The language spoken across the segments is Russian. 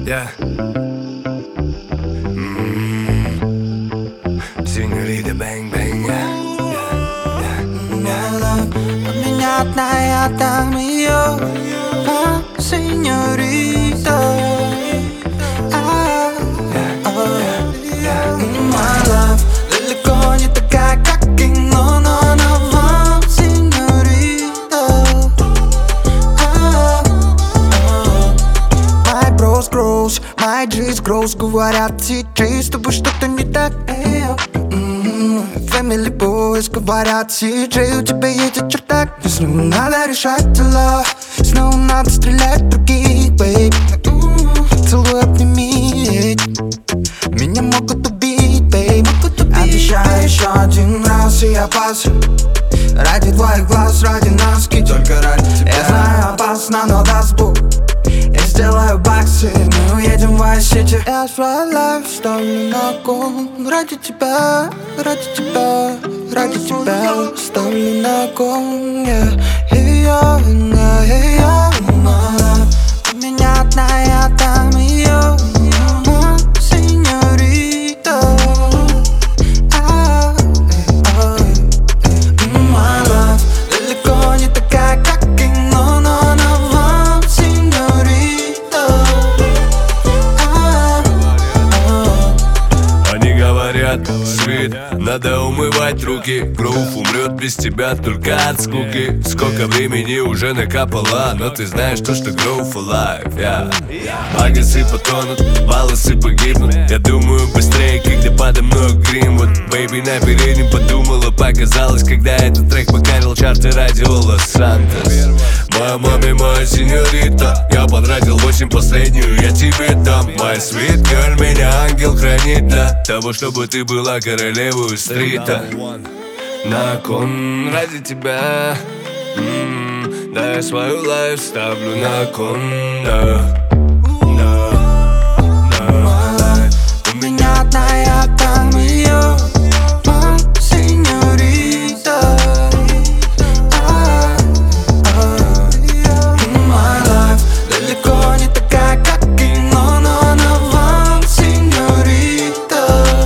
Yeah. Сеньорита бэнг-бэнг, yeah. Меня одна, я дам ее, сеньорита. My love далеко не такая, как кино, но она вам, сеньорита. My bros grows, my G's grows. Говорят, CJ, с тобой что-то не так. Family boys говорят, CJ, у тебя едет чердак. Но снова надо решать дела, снова надо стрелять в других, бейб. Целуй, обними, меня могут убить, бейб. Обещаю еще один раз, и я пасу. Ради твоих глаз, ради нас, только ради тебя. Я знаю, опасно, но даст Бог, я сделаю баксы, мы уедем в Vice-City. Я свой лайф ставлю на кон. Ради тебя, ради тебя, ради тебя ставлю на кон. Ее вина, у меня одна, я дам ее, сеньорита. My love далеко не такая, как кино, но она вам, сеньорита. Они говорят, свет, надо умывать руки. Грув умрет без тебя только от скуки. Сколько времени уже накапало, но ты знаешь то, что Groove Alive, yeah. Багасы потонут, волосы погибнут. Я думаю быстрее, когда подо мной Гринвуд. Бэйби на переднем подумала, показалось, когда этот трек покорил чарты радио Лос-Сантос. Моя маме, моя сеньорита, я потратил 8 последнюю, я тебе дам. Моя sweet girl, меня ангел хранит для того, чтобы ты была королевой стрита. На кон ради тебя, да, я свою лайф ставлю на кон, да. У меня одна, я дам ее, сеньорита. My life далеко не такая, как кино, но она вам, сеньорита.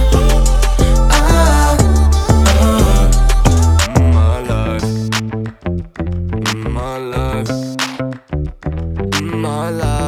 My life, my life, my life.